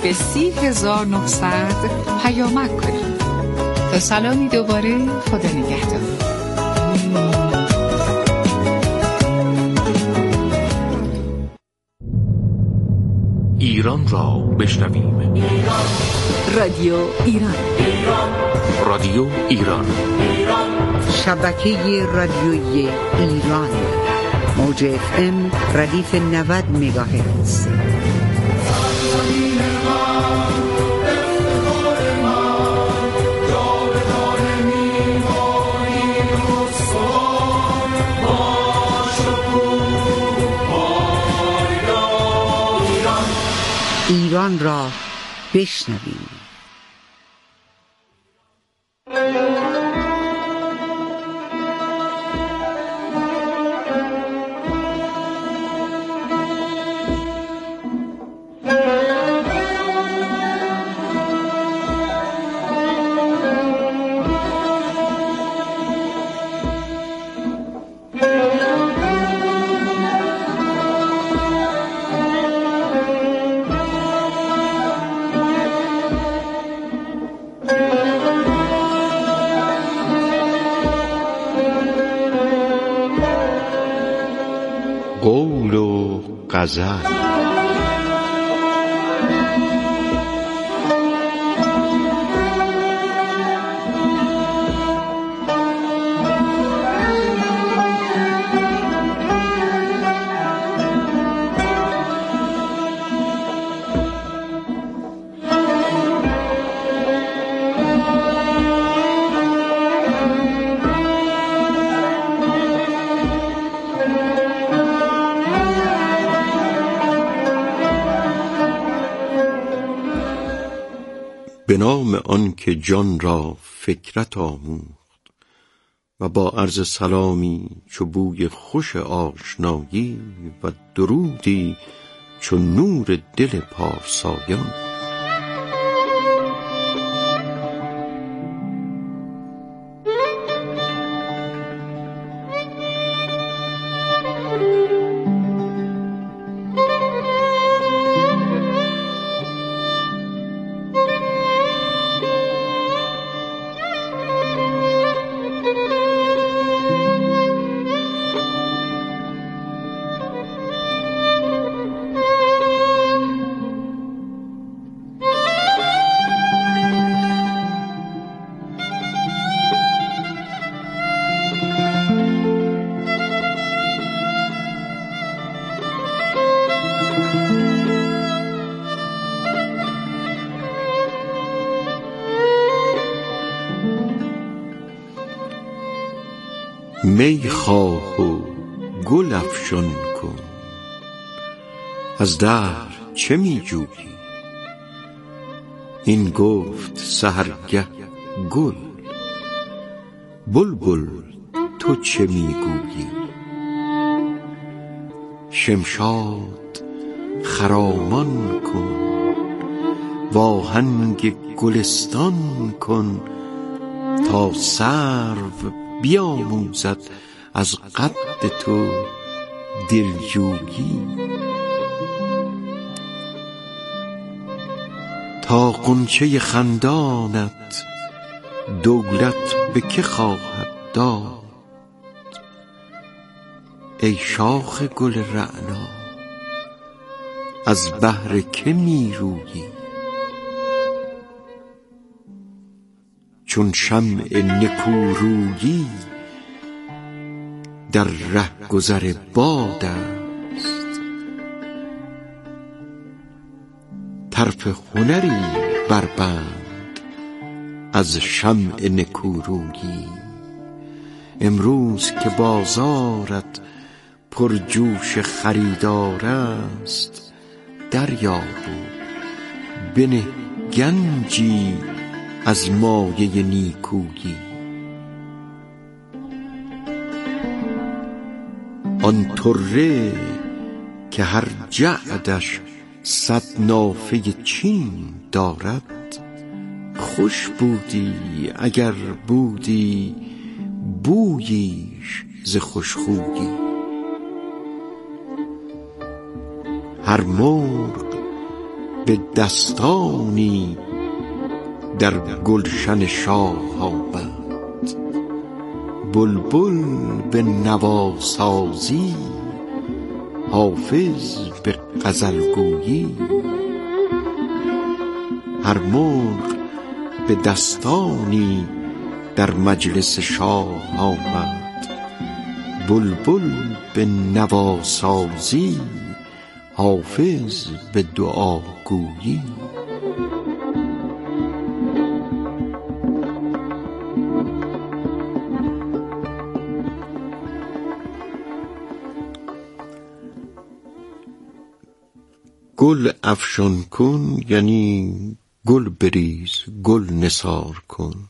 به 30,900 پیامک کنید. تا سلامی دوباره، خدا نگهدار. ایران را بشنویم. رادیو ایران. رادیو ایران. شبکه رادیویی ایران. موج FM ردیف 90 مگاهرتز. ایران را بشنویم. قول و غزل. به نام آن که جان را فکرت آموخت و با عرض سلامی چو بوی خوش آشنایی و درودی چو نور دل پارسایان. می خواه و گل افشان کن، از دهر چه می جویی؟ این گفت سحرگه گل، بلبل تو چه می گویی؟ شمشاد خرامان کن، واهنگ گلستان کن، تا سرو بیاموزد از قد تو دلجویی. تا غنچه خندانت دولت به که خواهد داد؟ ای شاخ گل رعنا از بهر که می رویی؟ چون شمع نکورویی در ره گذر باد است، طرف هنری بربند از شمع نکورویی. امروز که بازارت پر جوش خریدار است، دریاب و بنه گنجی از مایه نیکویی. آن طره که هر جعدش 100 نافه چین دارد، خوش بودی اگر بودی بوییش ز خوشخویی. هر مرغ به دستانی در گلشن شاه آمد. بلبل به نواسازی، حافظ به غزلگویی. هر مرغ به دستانی در مجلس شاه آمد. بلبل به نواسازی، حافظ به دعاگویی. گل افشان کن یعنی گل بریز، گل نثار کن.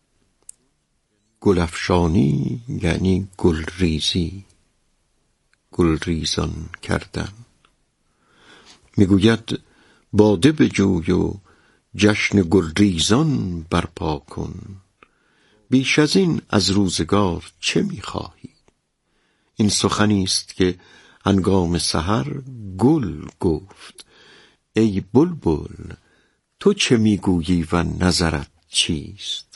گل افشانی یعنی گل ریزی، گل ریزان کردن. میگوید باده بجوی و جشن گل ریزان برپا کن. بیش از این از روزگار چه میخواهی؟ این سخنی است که هنگام سحر گل گفت. ای بلبل تو چه میگویی و نظرت چیست؟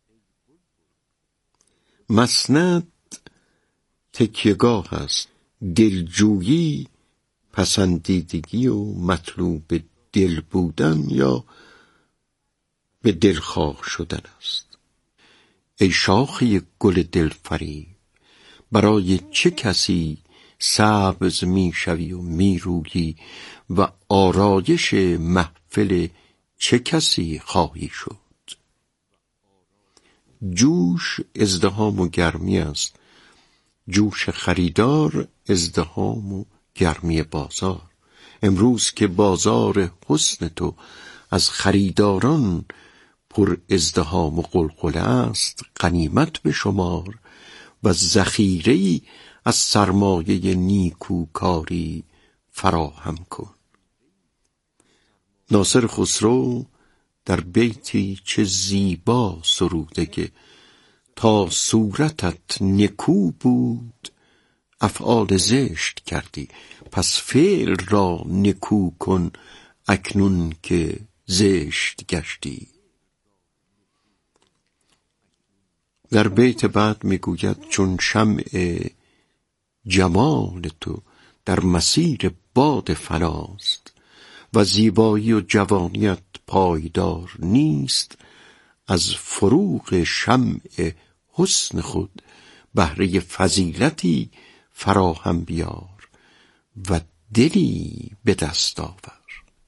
مسند تکیه‌گاه است، دلجویی پسندیدگی و مطلوب دل بودن یا به دلخواه شدن است. ای شاخه گل دلفریب، برای چه کسی سبز میشوی و میرویی و آرایش محفل چه کسی خواهی شد؟ جوش ازدحام و گرمی است، جوش خریدار ازدحام و گرمی بازار. امروز که بازار حسن تو از خریداران پر ازدحام و قلقله است، غنیمت به شمار و ذخیره‌ای از سرمایه نیکوکاری فراهم کن. ناصر خسرو در بیتی چه زیبا سروده که تا صورتت نکو بود افعال زشت کردی، پس فعل را نکو کن اکنون که زشت گشتی. در بیت بعد میگوید چون شمع جمال تو در مسیر باد فناست و زیبایی و جوانیت پایدار نیست، از فروغ شمع حسن خود بهره فضیلتی فراهم بیار و دلی به دست آور.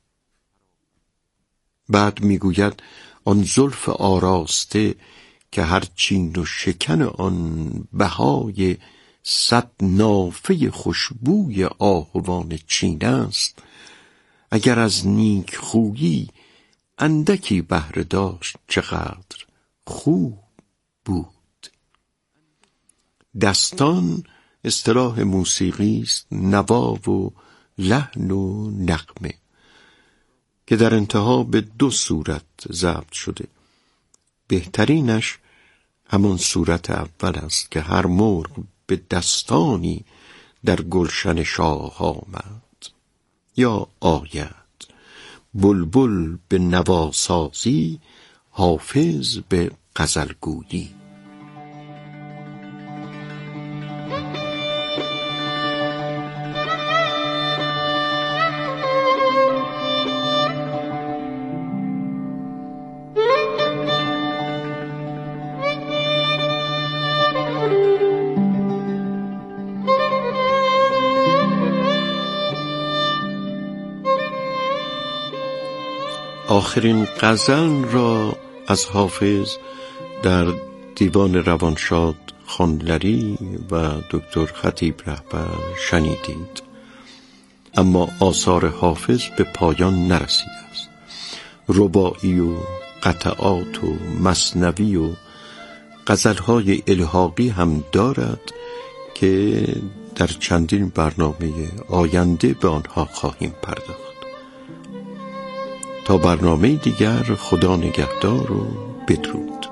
بعد میگوید آن زلف آراسته که هر چین و شکن آن بهای 100 نافه خوشبوی آهوان چین است، اگر از نیک خویی اندکی بهره داشت چقدر خوب بود. دستان اصطلاح موسیقی است، نوا و لحن و نغمه که در انتها به 2 صورت ضبط شده. بهترینش همان صورت اول است که هر مرغ به دستانی در گلشن شاه آمد یا آید. بلبل به نواسازی، حافظ به غزلگویی. آخرین غزل را از حافظ در دیوان روانشاد خانلری و دکتر خطیب رهبر شنیدید. اما آثار حافظ به پایان نرسیده است. رباعی و قطعات و مثنوی و غزلهای الحاقی هم دارد که در چندین برنامه آینده به آنها خواهیم پرداخت. تا برنامه دیگر، خدا نگهدار و بدرود.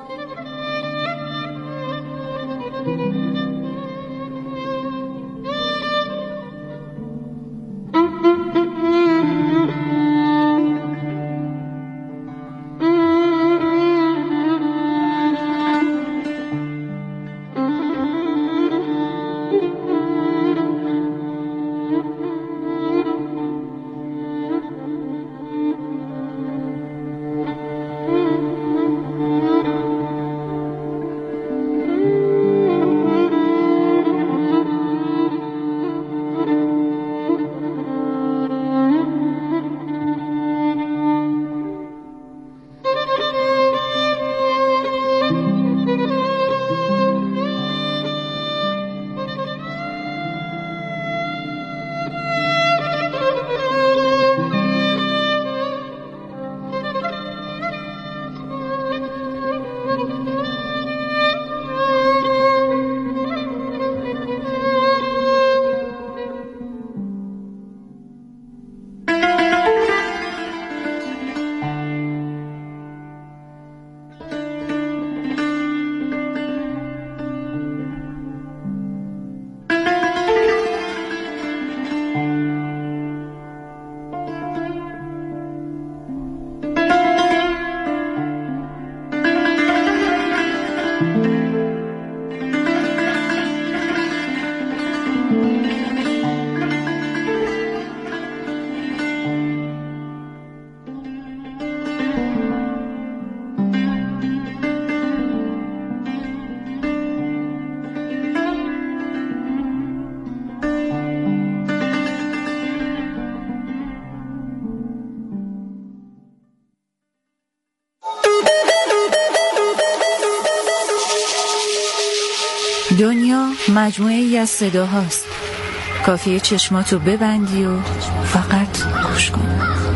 دنیا مجموعه‌ای از صداهاست. کافیه چشماتو ببندی و فقط گوش کن.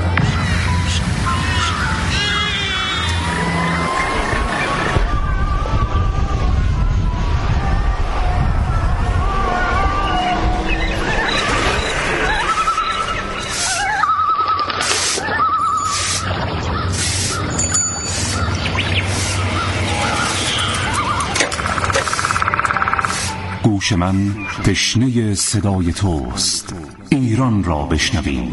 گوش من تشنه صدای توست. ایران را بشنویم.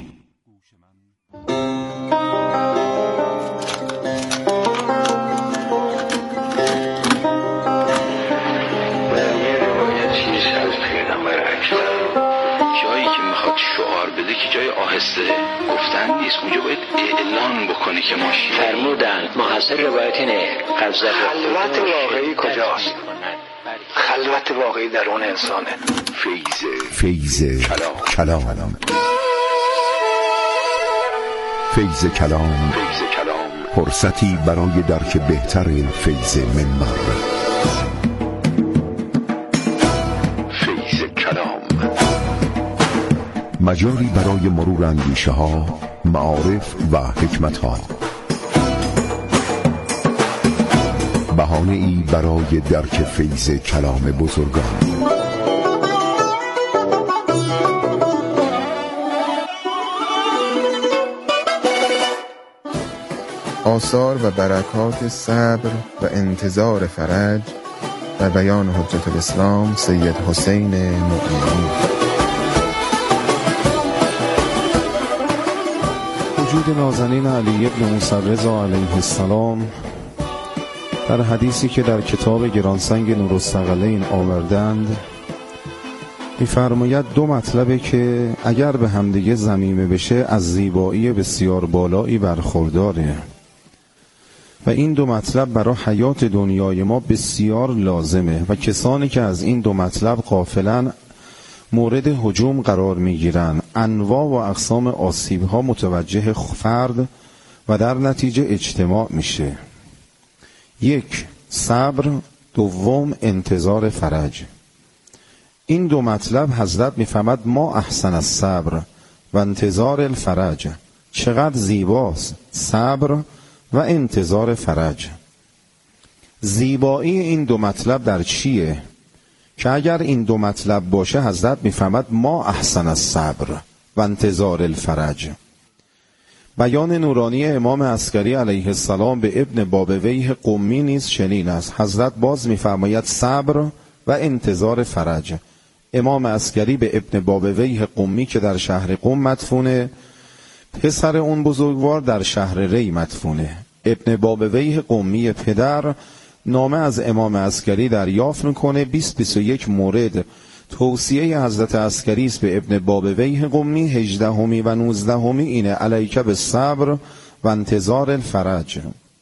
جایی که میخواد شعار بده که جای آهسته گفتن نیست، اونجا باید اعلان بکنه که ما فرمودند محصل روایت اینه. خلوت واقعی کجاست؟ خلوت واقعی درون انسانه. فیض کلام. فیض کلام فرصتی برای درک بهتر فیض منبر. فیض کلام مجاری برای مرور اندیشه ها، معارف و حکمت ها. بهانه ای برای درک فیض کلام بزرگان. آثار و برکات صبر و انتظار فرج در بیان حجت الاسلام سید حسین مؤمنی. وجود نازنین علی بن موسی رضا علیه السلام در حدیثی که در کتاب گرانسنگ نورالثقلین آوردند می‌فرماید دو مطلبه که اگر به همدیگه ضمیمه بشه از زیبایی بسیار بالایی برخورداره و این دو مطلب برای حیات دنیای ما بسیار لازمه و کسانی که از این دو مطلب غافلن مورد هجوم قرار میگیرن. انواع و اقسام آسیب‌ها متوجه فرد و در نتیجه اجتماع میشه. یک، صبر. دوم، انتظار فرج. این دو مطلب حضرت میفهمد ما احسن الصبر و انتظار الفرج. چقدر زیباست صبر و انتظار فرج. زیبایی این دو مطلب در چیه؟ که اگر این دو مطلب باشه حضرت میفهمد ما احسن الصبر و انتظار الفرج. بیان نورانی امام عسکری علیه السلام به ابن بابویه قمی نیز چنین است. حضرت باز میفرماید صبر و انتظار فرج. امام عسکری به ابن بابویه قمی که در شهر قم مدفونه، پسر اون بزرگوار در شهر ری مدفونه. ابن بابویه قمی پدر نامه از امام عسکری دریافت میکنه. 20-21 مورد توصیه حضرت عسکری است به ابن بابویه قمی. 18 و 19 اینه علیک بالصبر و انتظار الفرج.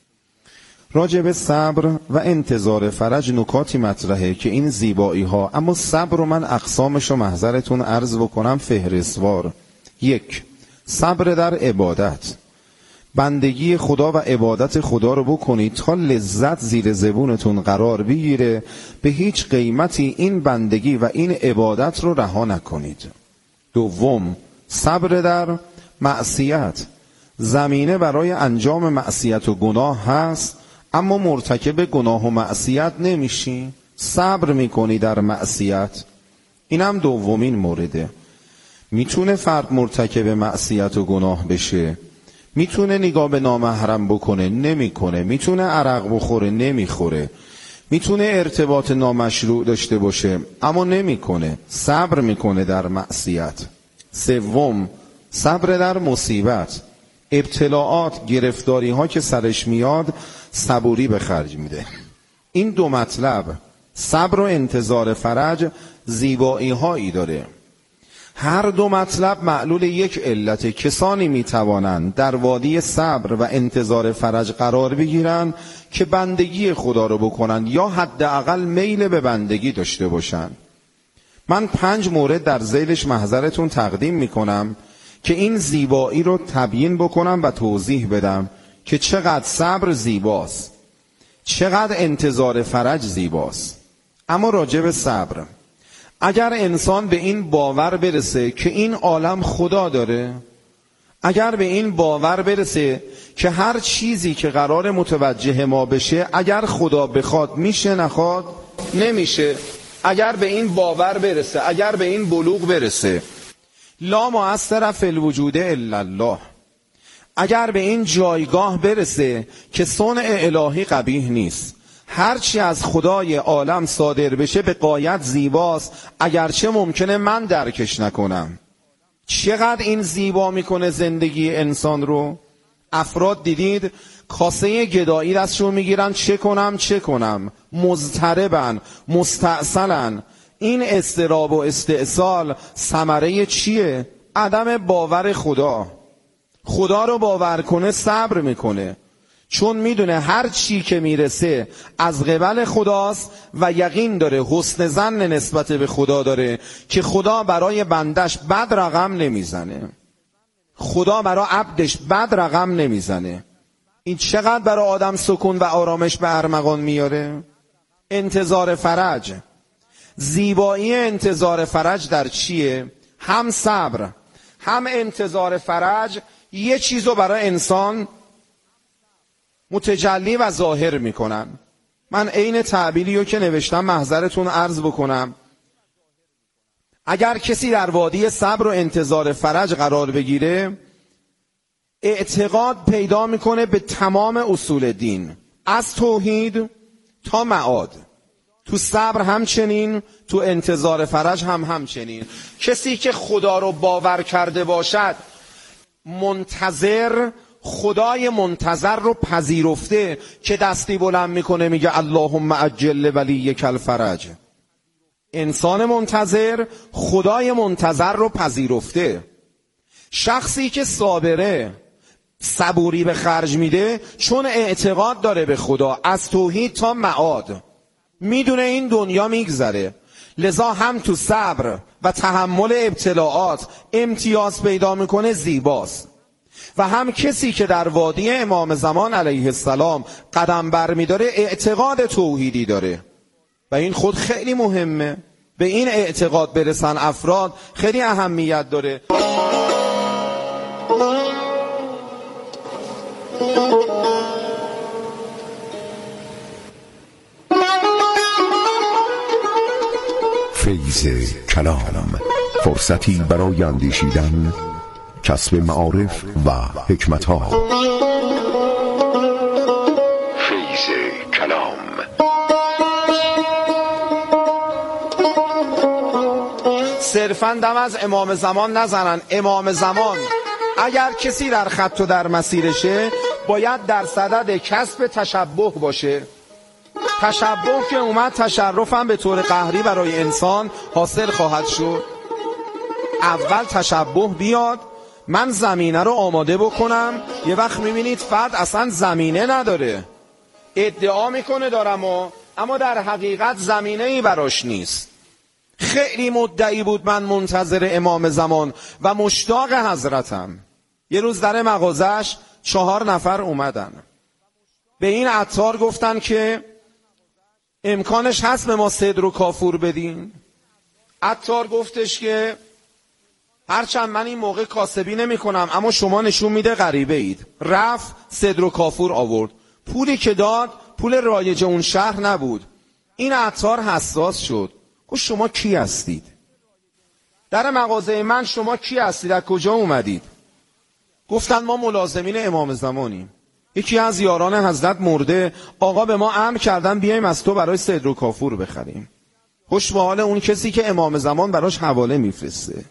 راجع به صبر و انتظار فرج نکاتی مطرحه که این زیبایی ها، اما صبر رو من اقسامش رو محضرتون عرض بکنم فهرستوار. 1. صبر در عبادت. بندگی خدا و عبادت خدا رو بکنید تا لذت زیر زبونتون قرار بگیره، به هیچ قیمتی این بندگی و این عبادت رو رها نکنید. 2. صبر در معصیت. زمینه برای انجام معصیت و گناه هست اما مرتکب گناه و معصیت نمیشی، صبر میکنی در معصیت. اینم دومین مورده. میتونه فرد مرتکب معصیت و گناه بشه، میتونه نگاه به نامحرم بکنه نمیکنه، میتونه عرق بخوره نمیخوره، میتونه ارتباط نامشروع داشته باشه اما نمیکنه، صبر میکنه در معصیت. 3. صبر در مصیبت. ابتلاعات، گرفتاری ها که سرش میاد صبوری به خرج میده. این دو مطلب صبر و انتظار فرج زیبایی هایی داره. هر دو مطلب معلول یک علت. کسانی میتوانند در وادی صبر و انتظار فرج قرار بگیرن که بندگی خدا رو بکنن یا حداقل میل به بندگی داشته باشن. من 5 مورد در ذیلش محضرتون تقدیم میکنم که این زیبایی رو تبیین بکنم و توضیح بدم که چقدر صبر زیباست، چقدر انتظار فرج زیباست. اما راجع به صبر، اگر انسان به این باور برسه که این عالم خدا داره، اگر به این باور برسه که هر چیزی که قرار متوجه ما بشه اگر خدا بخواد میشه، نخواد نمیشه، اگر به این باور برسه، اگر به این بلوغ برسه، لا مؤثر فی الوجود الا الله، اگر به این جایگاه برسه که صنع الهی قبیح نیست، هرچی از خدای عالم صادر بشه به غایت زیباست، اگرچه ممکنه من درکش نکنم. چقدر این زیبا میکنه زندگی انسان رو. افراد دیدید کاسه گدایی دستشون میگیرن، چه کنم، مضطربن، مستعسلن. این اضطراب و استعسال ثمره چیه؟ عدم باور خدا. خدا رو باور کنه صبر میکنه، چون میدونه هر چی که میرسه از قبل خداست و یقین داره، حسن ظن نسبت به خدا داره که خدا برای بندش بد رقم نمیزنه، خدا برای عبدش بد رقم نمیزنه. این چقدر برای آدم سکون و آرامش به ارمغان میاره. انتظار فرج، زیبایی انتظار فرج در چیه؟ هم صبر هم انتظار فرج یه چیزو برای انسان متجلی و ظاهر میکنن. من عین تعبیریو که نوشتم محضرتون عرض بکنم. اگر کسی در وادی صبر و انتظار فرج قرار بگیره، اعتقاد پیدا میکنه به تمام اصول دین، از توحید تا معاد. تو صبر همچنین، تو انتظار فرج همچنین. کسی که خدا رو باور کرده باشد، منتظر، خدای منتظر رو پذیرفته که دستی بلند میکنه میگه اللهم عجل ولیک الفرج. انسان منتظر خدای منتظر رو پذیرفته. شخصی که صابره، صبوری به خرج میده، چون اعتقاد داره به خدا، از توحید تا معاد، میدونه این دنیا میگذره، لذا هم تو صبر و تحمل ابتلاعات امتیاز پیدا میکنه، زیباست. و هم کسی که در وادی امام زمان علیه السلام قدم بر میداره، اعتقاد توحیدی داره و این خود خیلی مهمه. به این اعتقاد برسن افراد خیلی اهمیت داره. فیض کلام، فرصتی برای اندیشیدن، کسب معارف و حکمت‌ها. فیض کلام. صرفاً دم از امام زمان نزنن. امام زمان اگر کسی در خط و در مسیرشه باید در صدد کسب تشبه باشه. تشبه که اومد، تشرف هم به طور قهری برای انسان حاصل خواهد شد. اول تشبه بیاد، من زمینه رو آماده بکنم. یه وقت میبینید فرد اصلا زمینه نداره، ادعا میکنه دارم اما در حقیقت زمینه‌ای براش نیست. خیلی مدعی بود من منتظر امام زمان و مشتاق حضرتم. یه روز در مغازش 4 نفر اومدن، به این عطار گفتن که امکانش هست به ما صدر و کافور بدین؟ عطار گفتش که هرچند من این موقع کاسبی نمی کنم اما شما نشون میده غریبه اید. رفت صدر و کافور آورد. پولی که داد پول رایج اون شهر نبود. این عطار حساس شد، گفت شما کی هستید؟ در مغازه من شما کی هستید؟ از کجا اومدید؟ گفتن ما ملازمین امام زمانیم، یکی از یاران حضرت مرده، آقا به ما امر کردن بیایم از تو برای صدر و کافور بخریم. خوش به حال اون کسی که امام زمان براش حواله میفرسته.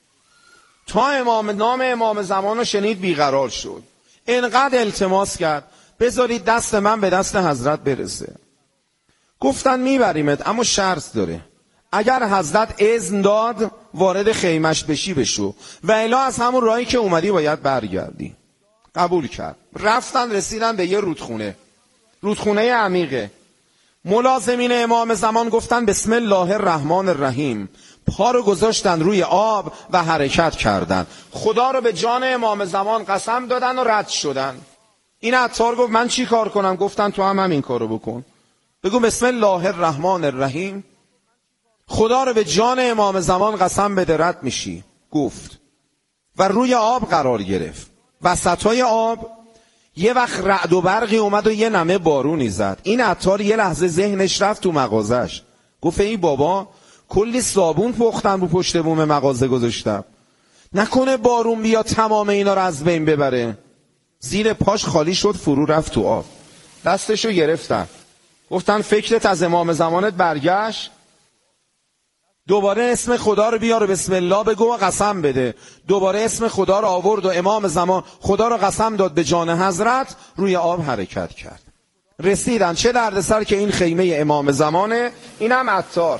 تا نام امام زمان رو شنید بیقرار شد، انقدر التماس کرد بذارید دست من به دست حضرت برسه. گفتن میبریمت اما شرط داره، اگر حضرت اذن داد وارد خیمش بشی بشو و الا از همون راهی که اومدی باید برگردی. قبول کرد. رفتن رسیدن به یه رودخونه عمیقه. ملازمین امام زمان گفتن بسم الله الرحمن الرحیم، پا رو گذاشتن روی آب و حرکت کردن. خدا رو به جان امام زمان قسم دادن و رد شدن. این عطار گفت من چی کار کنم؟ گفتن تو هم همین کارو بکن، بگو بسم الله الرحمن الرحیم. خدا رو به جان امام زمان قسم بده رد میشی. گفت و روی آب قرار گرفت. وسطای آب یه وقت رعد و برقی اومد و یه نمه بارونی زد. این عطار یه لحظه ذهنش رفت تو مغازش. گفت ای بابا کلی صابون پختم رو پشت بوم مغازه گذاشتم، نکنه بارون بیا تمام اینا رو از بین ببره. زیر پاش خالی شد، فرو رفت تو آب. دستشو گرفتن گفتن فکرت از امام زمانت برگشت، دوباره اسم خدا رو بیار و بسم الله بگو و قسم بده. دوباره اسم خدا رو آورد و امام زمان خدا رو قسم داد به جان حضرت، روی آب حرکت کرد. رسیدن چه دردسر که این خیمه امام زمانه، اینم عطار.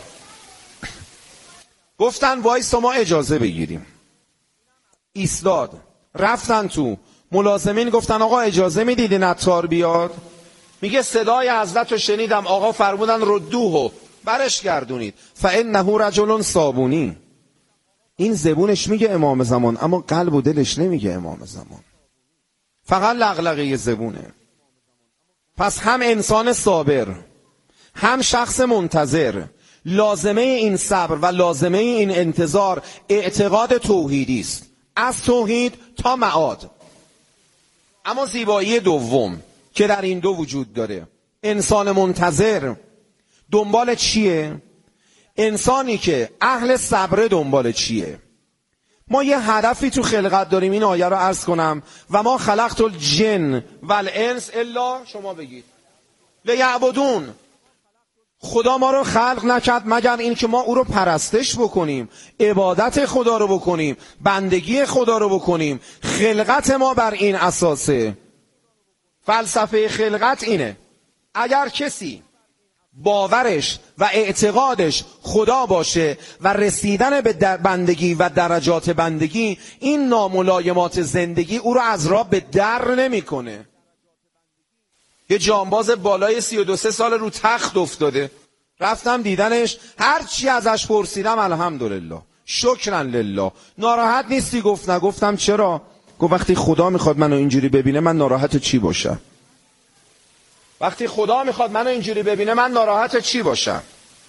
گفتن وایس ما اجازه بگیریم. ایستاد، رفتن تو. ملازمین گفتن آقا اجازه میدید این عطار بیاد؟ میگه صدای حضرت رو شنیدم، آقا فرمودن ردوهو، برش گردونید. فانه رجل صابونی. این زبونش میگه امام زمان اما قلب و دلش نمیگه امام زمان، فقط لغلقه زبونه. پس هم انسان صابر هم شخص منتظر، لازمه این صبر و لازمه این انتظار اعتقاد توحیدی است، از توحید تا معاد. اما زیبایی دوم که در این دو وجود داره، انسان منتظر دنبال چیه؟ انسانی که اهل صبر دنبال چیه؟ ما یه هدفی تو خلقت داریم، این آیه رو عرض کنم و ما خلقت الجن والانس الا، شما بگید، لیعبدون. خدا ما رو خلق نکرد مگر این که ما او رو پرستش بکنیم، عبادت خدا رو بکنیم، بندگی خدا رو بکنیم. خلقت ما بر این اساسه. فلسفه خلقت اینه، اگر کسی باورش و اعتقادش خدا باشه و رسیدن به بندگی و درجات بندگی، این ناملایمات زندگی او رو از راه به در نمیکنه. یه جانباز بالای 32 سال رو تخت افتاده، رفتم دیدنش، هر چی ازش پرسیدم الحمدلله شکرا لله. ناراحت نیستی؟ گفت نه. گفتم چرا؟ گفت وقتی خدا میخواد منو اینجوری ببینه من ناراحت چی باشم؟ وقتی خدا میخواد منو اینجوری ببینه من ناراحت چی باشم؟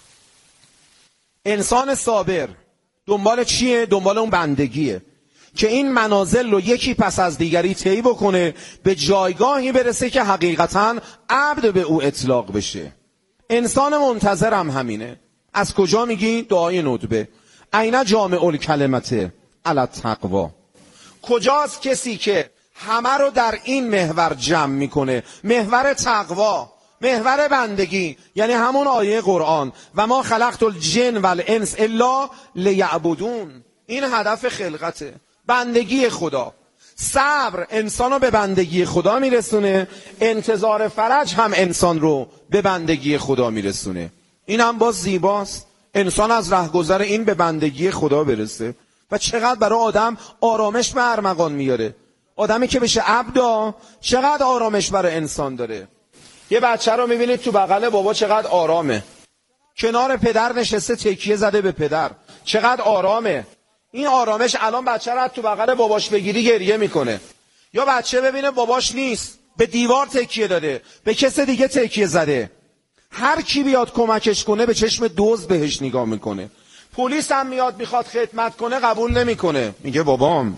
انسان صابر دنبال چیه؟ دنبال اون بندگیه که این منازل رو یکی پس از دیگری طی بکنه، به جایگاهی برسه که حقیقتاً عبد به او اطلاق بشه. انسان منتظر هم همینه. از کجا میگی؟ دعای ندبه، اینا جامع الکلمت علی التقوا. کجاست کسی که همه رو در این محور جمع میکنه؟ محور تقوا، محور بندگی، یعنی همون آیه قرآن و ما خلقت الجن والانس الا لیعبدون. این هدف خلقته، بندگی خدا. صبر انسان رو به بندگی خدا میرسونه، انتظار فرج هم انسان رو به بندگی خدا میرسونه. این هم باز زیباست، انسان از رهگذر این به بندگی خدا برسه. و چقدر برای آدم آرامش به ارمغان میاره. آدمی که بشه عبدا چقدر آرامش برای انسان داره. یه بچه رو میبینید تو بغل بابا چقدر آرامه، کنار پدر نشسته تکیه زده به پدر، چقدر آرامه. این آرامش الان بچه رو تو بغل باباش بگیری گریه میکنه. یا بچه ببینه باباش نیست، به دیوار تکیه داده، به کس دیگه تکیه زده، هر کی بیاد کمکش کنه به چشم دزد بهش نگاه میکنه. پلیس هم میاد میخواد خدمت کنه قبول نمیکنه، میگه بابام.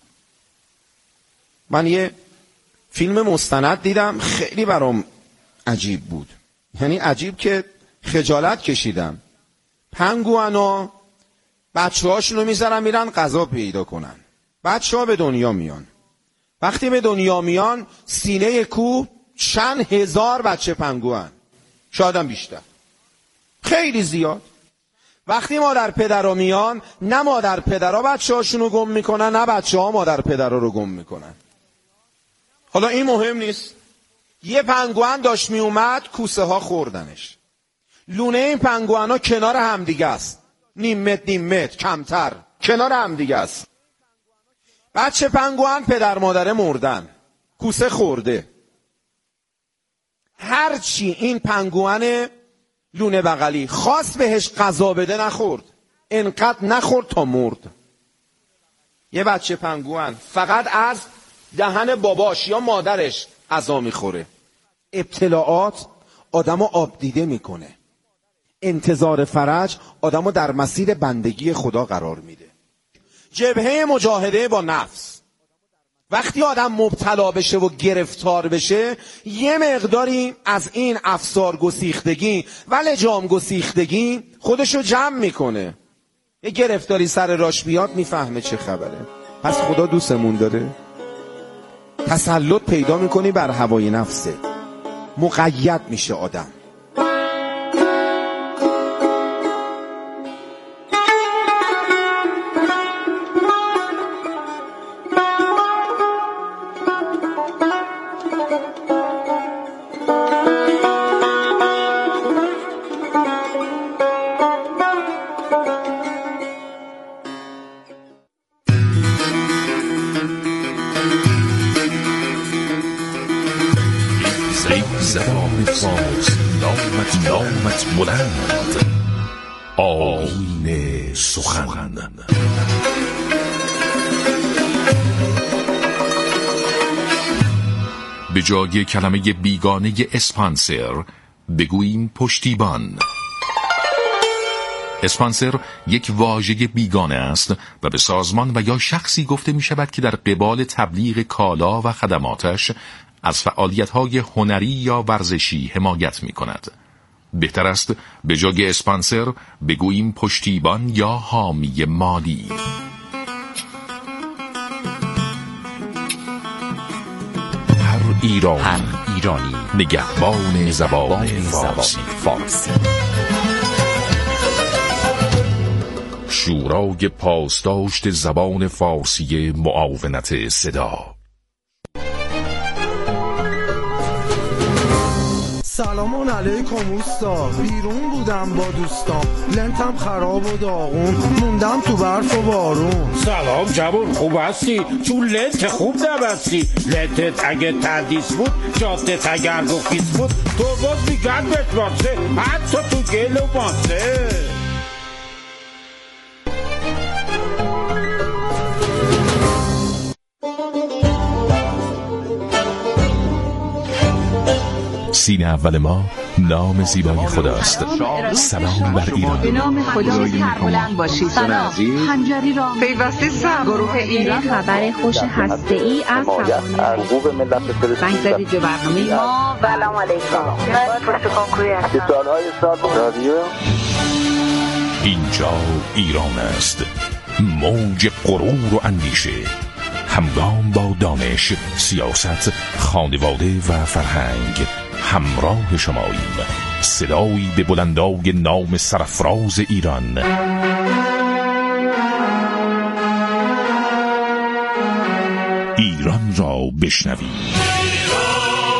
من یه فیلم مستند دیدم خیلی برام عجیب بود، یعنی عجیب که خجالت کشیدم. پنگوانا بچه هاشونو میذارن میرن غذا پیدا کنن. بچه ها به دنیا میان، وقتی به دنیا میان سینه کوه چند هزار بچه پنگوان، شاید هم بیشتر، خیلی زیاد. وقتی مادر پدرها میان، نه مادر پدرها بچه هاشونو گم میکنن نه بچه ها مادر پدرها رو گم میکنن. حالا این مهم نیست. یه پنگوان داشت میومد، کوسه ها خوردنش. لونه این پنگوان ها کنار هم دیگه است، نیم متر کمتر کنار هم دیگه است. بچه پنگوان پدر مادره مردن، کوسه خورده. هرچی این پنگوان لونه بغلی خواست بهش غذا بده نخورد، انقدر نخورد تا مرد. یه بچه پنگوان فقط از دهن باباش یا مادرش غذا میخوره. ابتلاعات آدمو آب دیده میکنه. انتظار فرج آدمو در مسیر بندگی خدا قرار میده. جبهه مجاهده با نفس، وقتی آدم مبتلا بشه و گرفتار بشه، یه مقداری از این افسار گسیختگی و لجام گسیختگی خودشو جمع میکنه. یه گرفتاری سر راش بیاد میفهمه چه خبره. پس خدا دوستمون داره. تسلط پیدا میکنی بر هوای نفسه، مقید میشه آدم. زبان فارس نامت بلند، آیین سخن. به جای کلمه بیگانه اسپانسر بگوییم پشتیبان. اسپانسر یک واژه بیگانه است و به سازمان و یا شخصی گفته می شود که در قبال تبلیغ کالا و خدماتش از فعالیت‌های هنری یا ورزشی حمایت می‌کند. بهتر است به جای اسپانسر بگوییم پشتیبان یا حامی مالی. هر ایرانی نگهبان زبان فارسی. شورای پاسداشت زبان فارسی معاونت صدا. سلام علیکم اوستا، بیرون بودم با دوستام، لنتم خراب و داغون، موندم تو برف و بارون. سلام جوون، خوب هستی؟ چون لنت خوب نبستی. لنتت اگه تندیس بود، جادت اگر گفیس بود، تو باز میگن بتواسه، حتی تو گل و ماسه. سین اول ما نام زیبای خداست. سلام بر ایران. به نام خدا سربلند باشید. سلام خنجری را پیوسته سر گروه ایران خبر خوش هسته‌ای از سوانح زنگ زدید به برنامه ما. سلام علیکم. من پشت کنکوری هستم. سالهای سال رادیو. اینجا ایران است. موج غرور و اندیشه، همگام با دانش، سیاست، خانواده و فرهنگ همراه شماییم. صدایی به بلندای نام سرفراز ایران. ایران را بشنوید.